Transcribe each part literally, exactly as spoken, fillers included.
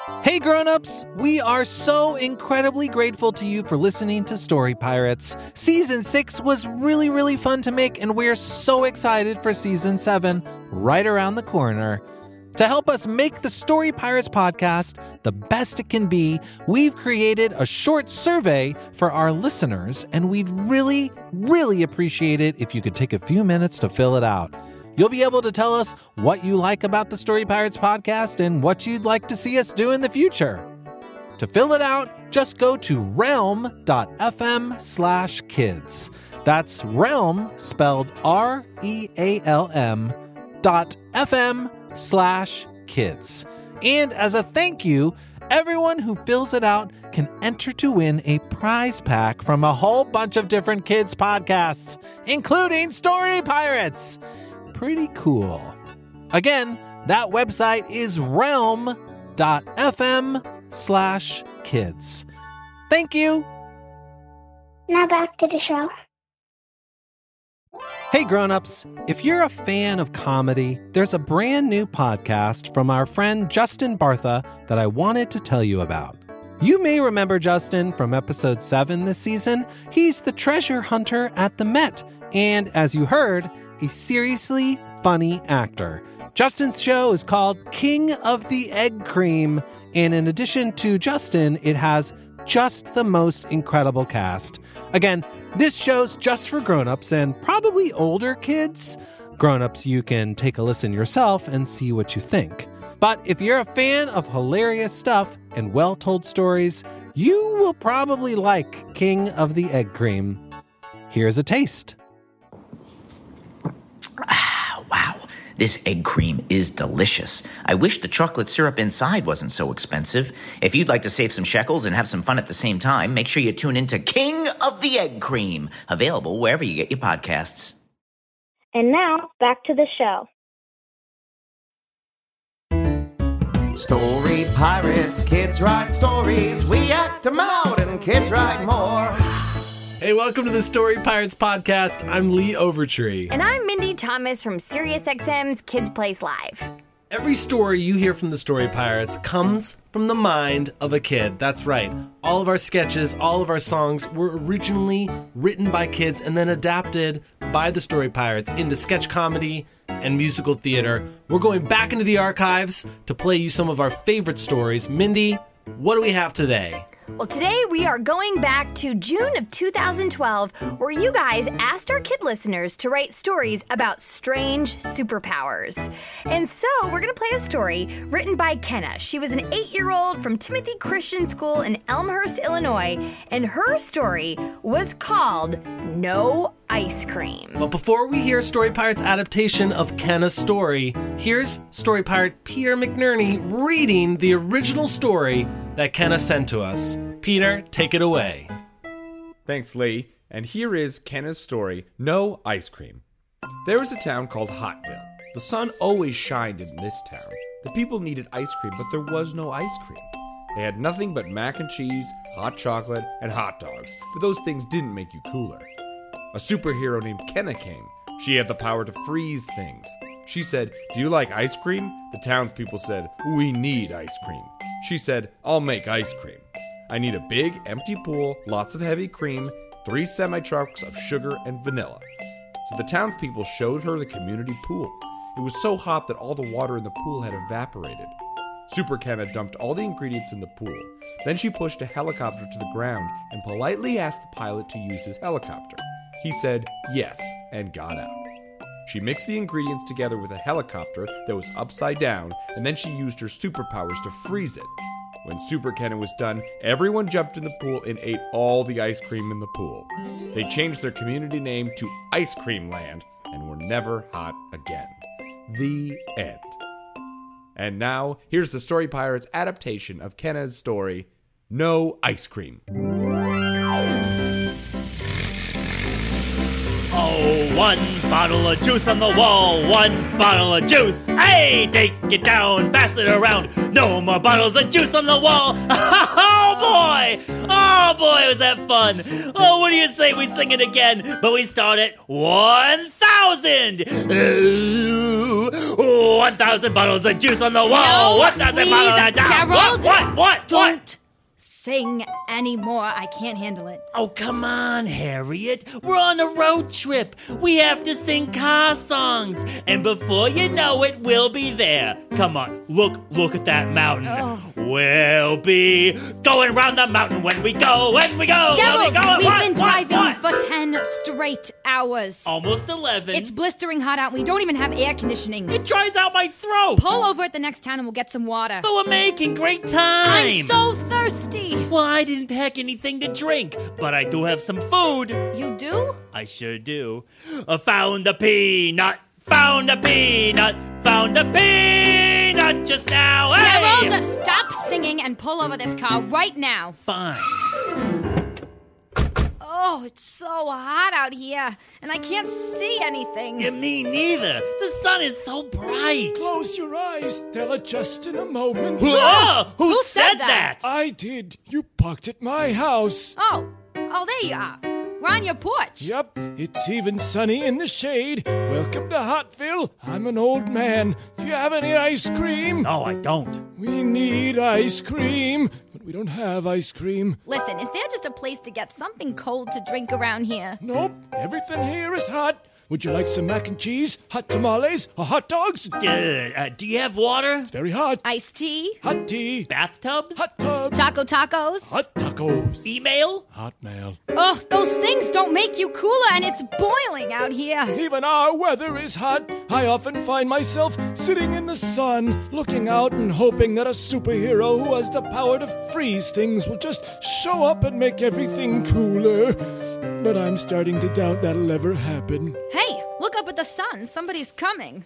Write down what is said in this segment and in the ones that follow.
Hey grown-ups, we are so incredibly grateful to you for listening to Story Pirates. Season six was really, really fun to make, and we're so excited for Season seven right around the corner. To help us make the Story Pirates podcast the best it can be, we've created a short survey for our listeners, and we'd really, really appreciate it if you could take a few minutes to fill it out. You'll be able to tell us what you like about the Story Pirates podcast and what you'd like to see us do in the future. To fill it out, just go to realm.fm slash kids. That's realm, spelled R E A L M, dot FM slash kids. And as a thank you, everyone who fills it out can enter to win a prize pack from a whole bunch of different kids podcasts, including Story Pirates. Pretty cool. Again, that website is realm.fm slash kids. Thank you. Now back to the show. Hey grown-ups, if you're a fan of comedy, there's a brand new podcast from our friend Justin Bartha that I wanted to tell you about. You may remember Justin from episode seven this season. He's the treasure hunter at the Met, and as you heard, a seriously funny actor. Justin's show is called King of the Egg Cream, and in addition to Justin, it has just the most incredible cast. Again, this show's just for grown-ups and probably older kids. Grown-ups, you can take a listen yourself and see what you think. But if you're a fan of hilarious stuff and well-told stories, you will probably like King of the Egg Cream. Here's a taste. Wow, this egg cream is delicious. I wish the chocolate syrup inside wasn't so expensive. If you'd like to save some shekels and have some fun at the same time, make sure you tune into King of the Egg Cream, available wherever you get your podcasts. And now, back to the show. Story Pirates, kids write stories, we act them out and kids write more. Hey, welcome to the Story Pirates podcast. I'm Lee Overtree. And I'm Mindy Thomas from SiriusXM's Kids Place Live. Every story you hear from the Story Pirates comes from the mind of a kid. That's right. All of our sketches, all of our songs were originally written by kids and then adapted by the Story Pirates into sketch comedy and musical theater. We're going back into the archives to play you some of our favorite stories. Mindy, what do we have today? Well, today we are going back to June of two thousand twelve, where you guys asked our kid listeners to write stories about strange superpowers. And so we're going to play a story written by Kenna. She was an eight-year-old from Timothy Christian School in Elmhurst, Illinois, and her story was called No Ice Cream. But before we hear Story Pirate's adaptation of Kenna's story, here's Story Pirate Peter McNerney reading the original story that Kenna sent to us. Peter, take it away. Thanks, Lee. And here is Kenna's story, No Ice Cream. There was a town called Hotville. The sun always shined in this town. The people needed ice cream, but there was no ice cream. They had nothing but mac and cheese, hot chocolate, and hot dogs, but those things didn't make you cooler. A superhero named Kenna came. She had the power to freeze things. She said, "Do you like ice cream?" The townspeople said, "We need ice cream." She said, "I'll make ice cream. I need a big, empty pool, lots of heavy cream, three semi-trucks of sugar and vanilla." So the townspeople showed her the community pool. It was so hot that all the water in the pool had evaporated. Super Kenna dumped all the ingredients in the pool. Then she pushed a helicopter to the ground and politely asked the pilot to use his helicopter. He said yes and got out. She mixed the ingredients together with a helicopter that was upside down, and then she used her superpowers to freeze it. When Super Kenna was done, everyone jumped in the pool and ate all the ice cream in the pool. They changed their community name to Ice Cream Land and were never hot again. The end. And now, here's the Story Pirates adaptation of Kenna's story, No Ice Cream. Oh, one bottle of juice on the wall, one bottle of juice. Hey, take it down, pass it around. No more bottles of juice on the wall. Oh, boy. Oh, boy, was that fun. Oh, what do you say we sing it again? But we start at one thousand. Ooh, one thousand bottles of juice on the wall. No, one thousand please, bottles of down. Gerald. What? What? What? Don't What? sing anymore. I can't handle it. Oh, come on, Harriet. We're on a road trip. We have to sing car songs. And before you know it, we'll be there. Come on, look, look at that mountain. Oh. We'll be going round the mountain when we go, when we go. Gerald, when we go. we've What? been What? driving What? for ten straight hours. Almost eleven. It's blistering hot out. We don't even have air conditioning. It dries out my throat. Pull over at the next town and we'll get some water. But we're making great time. I'm so thirsty. Well, I didn't pack anything to drink, but I do have some food. You do? I sure do. I found a peanut, found a peanut, found a peanut just now. Hey! Gerald, stop singing and pull over this car right now. Fine. Oh, it's so hot out here, and I can't see anything. Yeah, me neither. The sun is so bright. Close your eyes. They'll adjust in a moment. Whoa! Who, Who said, said that? that? I did. You parked at my house. Oh, oh, there you are. We're on your porch. Yep, it's even sunny in the shade. Welcome to Hotville. I'm an old man. Do you have any ice cream? No, I don't. We need ice cream, but we don't have ice cream. Listen, is there just a place to get something cold to drink around here? Nope, everything here is hot. Would you like some mac and cheese, hot tamales, or hot dogs? Uh, uh, do you have water? It's very hot. Iced tea? Hot tea. Bathtubs? Hot tubs. Taco tacos? Hot tacos. Email? Hot mail. Ugh, those things don't make you cooler, and it's boiling out here. Even our weather is hot. I often find myself sitting in the sun, looking out and hoping that a superhero who has the power to freeze things will just show up and make everything cooler. But I'm starting to doubt that'll ever happen. Hey, look up at the sun. Somebody's coming.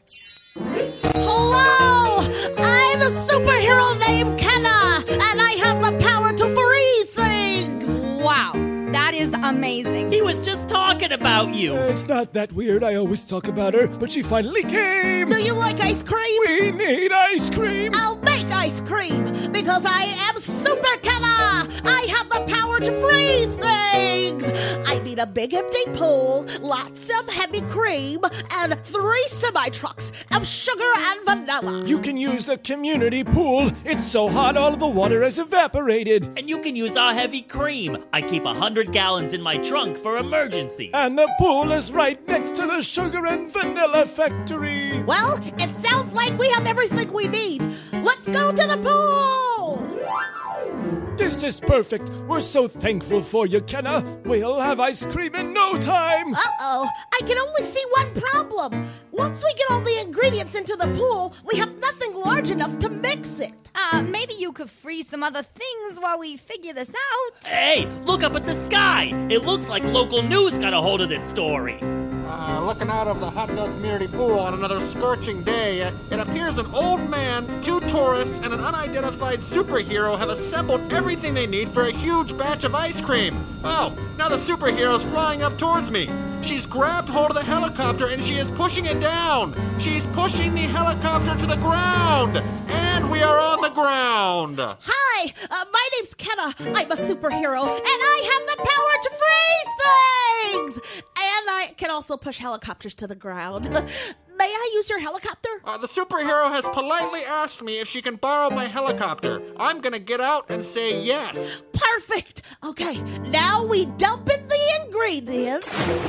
Hello! I'm a superhero named Kenna, and I have the power to freeze things! Wow, that is amazing. He was just talking about you. Uh, It's not that weird. I always talk about her, but she finally came. Do you like ice cream? We need ice cream. I'll make ice cream, because I am Super Kenna! I have the power to freeze things! I need a big empty pool, lots of heavy cream, and three semi-trucks of sugar and vanilla. You can use the community pool. It's so hot all of the water has evaporated. And you can use our heavy cream. I keep a hundred gallons in my trunk for emergencies. And the pool is right next to the sugar and vanilla factory. Well, it sounds like we have everything we need. Let's go to the pool! This is perfect. We're so thankful for you, Kenna. We'll have ice cream in no time. Uh-oh, I can only see one problem. Once we get all the ingredients into the pool, we have nothing large enough to mix it. Uh, maybe you could freeze some other things while we figure this out. Hey, look up at the sky. It looks like local news got a hold of this story. Uh, looking out of the Hotville Community Pool on another scorching day, uh, it appears an old man, two tourists, and an unidentified superhero have assembled everything they need for a huge batch of ice cream. Oh, now the superhero's flying up towards me. She's grabbed hold of the helicopter and she is pushing it down. She's pushing the helicopter to the ground. And we are on the ground. Hi, uh, my name's Kenna. I'm a superhero, and I have the power to freeze things! And I can also push helicopters to the ground. May I use your helicopter? Uh, the superhero has politely asked me if she can borrow my helicopter. I'm gonna get out and say yes. Perfect! Okay, now we dump in the ingredients.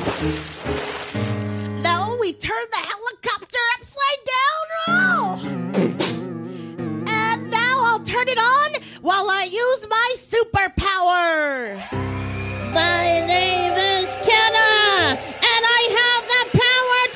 Now we turn the helicopter upside down. Oh! And now I'll turn it on while I use my superpower. My name is Kenna, and I have the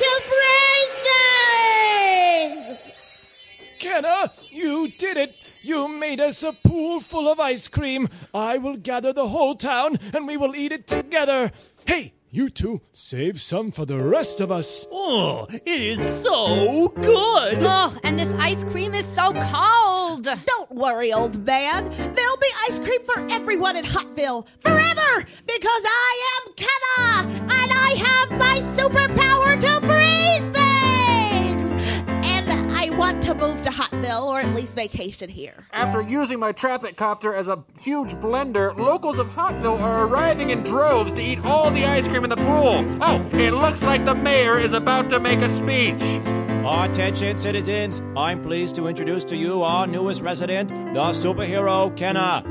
power to freeze things! Kenna, you did it. You made us a pool full of ice cream. I will gather the whole town, and we will eat it together. Hey, you two, save some for the rest of us. Oh, it is so good. Oh, and this ice cream is so cold. Don't worry, old man. There'll be ice cream for everyone in Hotville forever, because I am Kenna, and I have my superpower to freeze things. And I want to move to Hotville, or at least vacation here. After using my Trapit-copter as a huge blender, locals of Hotville are arriving in droves to eat all the ice cream in the pool. Oh, it looks like the mayor is about to make a speech. Attention, citizens. I'm pleased to introduce to you our newest resident, the superhero Kenna.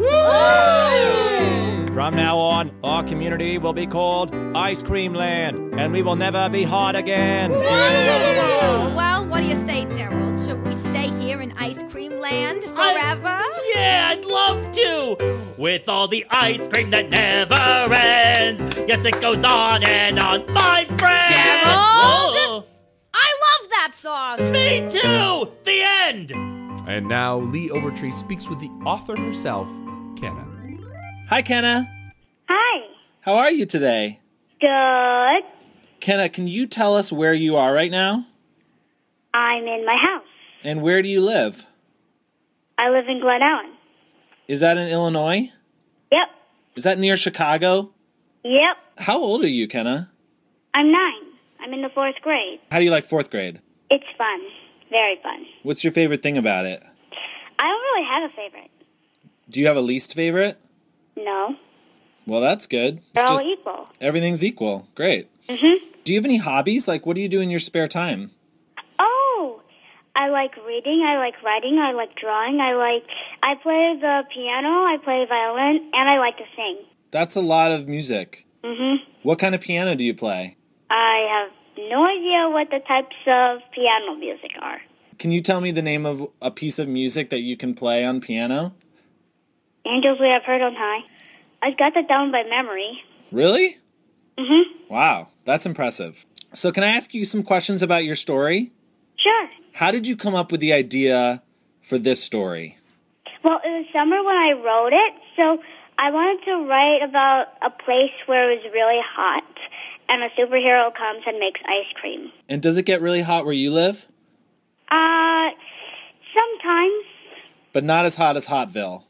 From now on, our community will be called Ice Cream Land, and we will never be hot again. Well, what do you say, Gerald? Should we stay here in Ice Cream Land forever? I, yeah, I'd love to. With all the ice cream that never ends. Yes, it goes on and on, my friend. Gerald! Oh. I love that song. Me too. The end. And now Lee Overtree speaks with the author herself, Kenna. Hi, Kenna. Hi. How are you today? Good. Kenna, can you tell us where you are right now? I'm in my house. And where do you live? I live in Glen Ellen. Is that in Illinois? Yep. Is that near Chicago? Yep. How old are you, Kenna? I'm nine. I'm in the fourth grade. How do you like fourth grade? It's fun. Very fun. What's your favorite thing about it? I don't really have a favorite. Do you have a least favorite? No. Well, that's good. They're It's all just- equal. Everything's equal. Great. Mm-hmm. Do you have any hobbies? Like, what do you do in your spare time? Oh, I like reading. I like writing. I like drawing. I like... I play the piano. I play violin. And I like to sing. That's a lot of music. Mm-hmm. What kind of piano do you play? I have no idea what the types of piano music are. Can you tell me the name of a piece of music that you can play on piano? Angels We Have Heard on High. I've got that down by memory. Really? Mm-hmm. Wow, that's impressive. So can I ask you some questions about your story? Sure. How did you come up with the idea for this story? Well, it was summer when I wrote it, so I wanted to write about a place where it was really hot, and a superhero comes and makes ice cream. And does it get really hot where you live? Uh, sometimes. But not as hot as Hotville.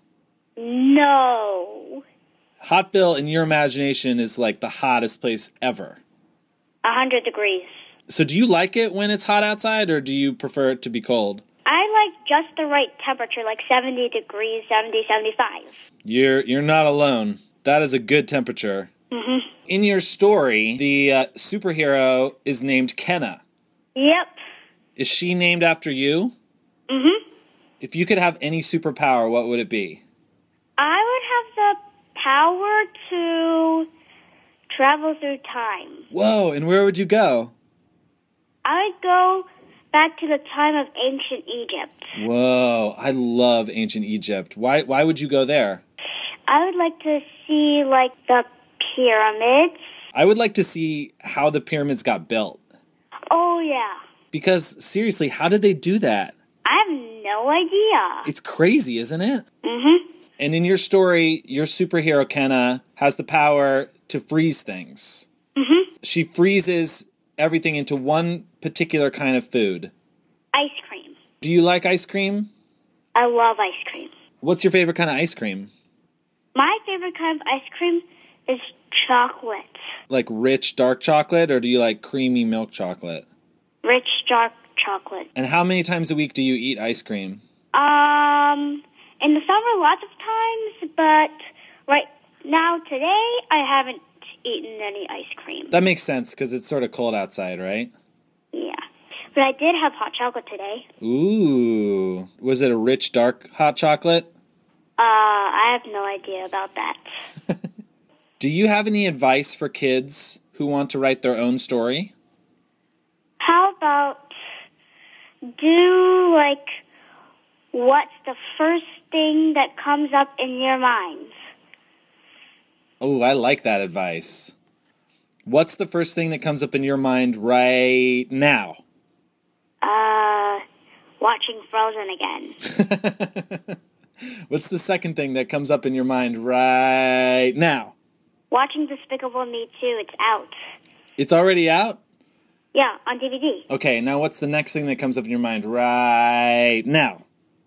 No. Hotville, in your imagination, is like the hottest place ever. A hundred degrees. So do you like it when it's hot outside, or do you prefer it to be cold? I like just the right temperature, like seventy degrees, seventy, seventy-five. You're you're not alone. That is a good temperature. Mm-hmm. In your story, the uh, superhero is named Kenna. Yep. Is she named after you? Mm-hmm. If you could have any superpower, what would it be? I would have the power to travel through time. Whoa, and where would you go? I would go back to the time of ancient Egypt. Whoa, I love ancient Egypt. Why why would you go there? I would like to see, like, the pyramids. I would like to see how the pyramids got built. Oh, yeah. Because, seriously, how did they do that? I have no idea. It's crazy, isn't it? Mm-hmm. And in your story, your superhero, Kenna, has the power to freeze things. Mm-hmm. She freezes everything into one particular kind of food. Ice cream. Do you like ice cream? I love ice cream. What's your favorite kind of ice cream? My favorite kind of ice cream is chocolate. Like rich, dark chocolate, or do you like creamy milk chocolate? Rich, dark chocolate. And how many times a week do you eat ice cream? Um, in the summer, lots of times, but right now, today, I haven't eaten any ice cream. That makes sense, because it's sort of cold outside, right? Yeah. But I did have hot chocolate today. Ooh. Was it a rich, dark hot chocolate? Uh, I have no idea about that. Do you have any advice for kids who want to write their own story? How about do, like, what's the first thing that comes up in your mind? Oh, I like that advice. What's the first thing that comes up in your mind right now? Uh, watching Frozen again. What's the second thing that comes up in your mind right now? Watching Despicable Me two, it's out. It's already out? Yeah, on D V D. Okay, now what's the next thing that comes up in your mind right now?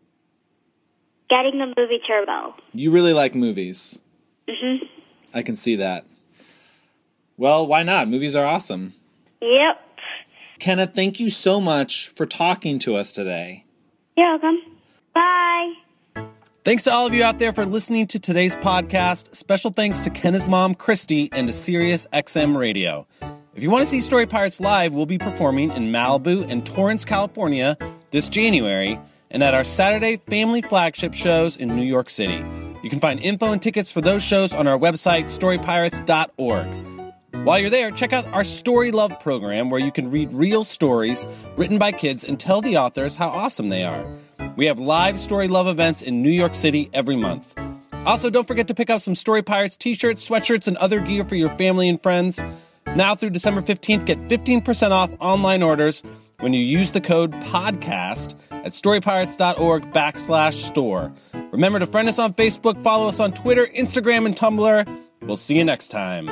Getting the movie Turbo. You really like movies. Mm-hmm. I can see that. Well, why not? Movies are awesome. Yep. Kenna, thank you so much for talking to us today. You're welcome. Bye. Thanks to all of you out there for listening to today's podcast. Special thanks to Kenna's mom, Christy, and to Sirius X M Radio. If you want to see Story Pirates live, we'll be performing in Malibu and Torrance, California this January, and at our Saturday family flagship shows in New York City. You can find info and tickets for those shows on our website, story pirates dot org. While you're there, check out our Story Love program, where you can read real stories written by kids and tell the authors how awesome they are. We have live Story Love events in New York City every month. Also, don't forget to pick up some Story Pirates t-shirts, sweatshirts, and other gear for your family and friends. Now through December fifteenth, get fifteen percent off online orders when you use the code PODCAST at storypirates.org backslash store. Remember to friend us on Facebook, follow us on Twitter, Instagram, and Tumblr. We'll see you next time.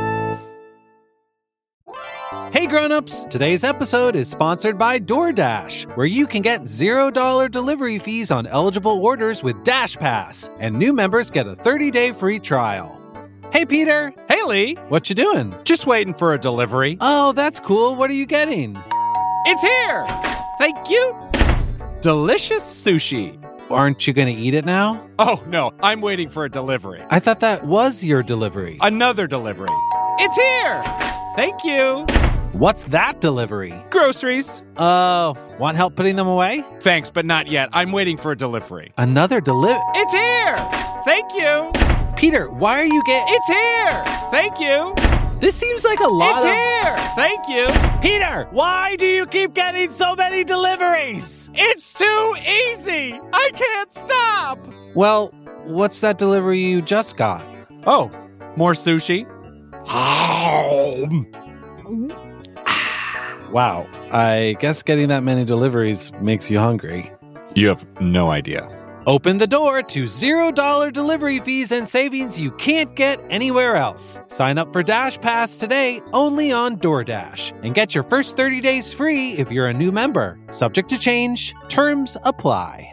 Hey grown-ups, today's episode is sponsored by DoorDash, where you can get zero dollars delivery fees on eligible orders with Dash Pass, and new members get a thirty-day free trial. Hey Peter! Hey Lee! What you doing? Just waiting for a delivery. Oh, that's cool. What are you getting? It's here! Thank you! Delicious sushi. Aren't you going to eat it now? Oh, no, I'm waiting for a delivery. I thought that was your delivery. Another delivery. It's here! Thank you! What's that delivery? Groceries. Oh, uh, want help putting them away? Thanks, but not yet. I'm waiting for a delivery. Another delivery? It's here! Thank you! Peter, why are you getting... It's here! Thank you! This seems like a lot it's of... It's here! Thank you! Peter, why do you keep getting so many deliveries? It's too easy! I can't stop! Well, what's that delivery you just got? Oh, more sushi. Wow, I guess getting that many deliveries makes you hungry. You have no idea. Open the door to zero dollars delivery fees and savings you can't get anywhere else. Sign up for Dash Pass today only on DoorDash and get your first thirty days free if you're a new member. Subject to change. Terms apply.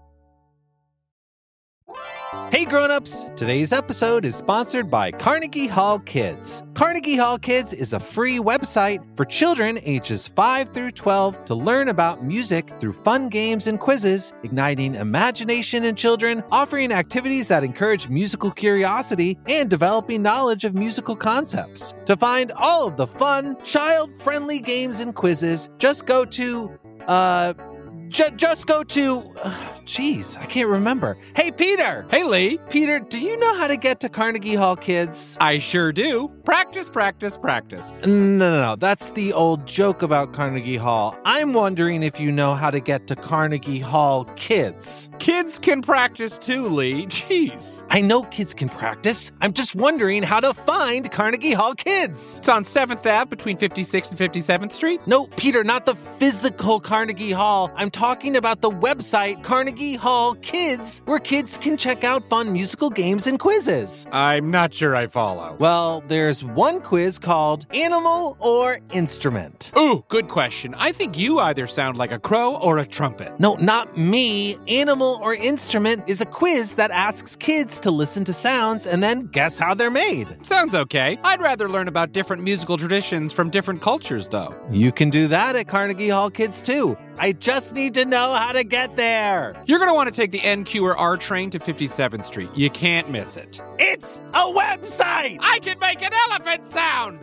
Hey grown-ups, today's episode is sponsored by Carnegie Hall Kids. Carnegie Hall Kids is a free website for children ages five through twelve to learn about music through fun games and quizzes, igniting imagination in children, offering activities that encourage musical curiosity, and developing knowledge of musical concepts. To find all of the fun, child-friendly games and quizzes, just go to, uh... J- just go to... Jeez, uh, I can't remember. Hey, Peter! Hey, Lee! Peter, do you know how to get to Carnegie Hall Kids? I sure do. Practice, practice, practice. No, no, no. That's the old joke about Carnegie Hall. I'm wondering if you know how to get to Carnegie Hall Kids. Kids can practice too, Lee. Jeez. I know kids can practice. I'm just wondering how to find Carnegie Hall Kids. It's on seventh Avenue between fifty-sixth and fifty-seventh Street? No, Peter, not the physical Carnegie Hall. I'm talking about the website Carnegie Hall Kids, where kids can check out fun musical games and quizzes. I'm not sure I follow. Well, there's one quiz called Animal or Instrument. Ooh, good question. I think you either sound like a crow or a trumpet. No, not me. Animal or Instrument is a quiz that asks kids to listen to sounds and then guess how they're made. Sounds okay. I'd rather learn about different musical traditions from different cultures, though. You can do that at Carnegie Hall Kids, too. I just need to know how to get there. You're going to want to take the N Q or R train to fifty-seventh Street. You can't miss it. It's a website! I can make an elephant sound!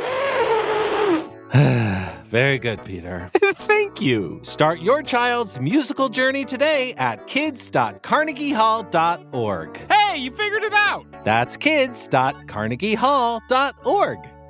Very good, Peter. Thank you. Start your child's musical journey today at kids dot carnegie hall dot org. Hey, you figured it out! That's kids dot carnegie hall dot org.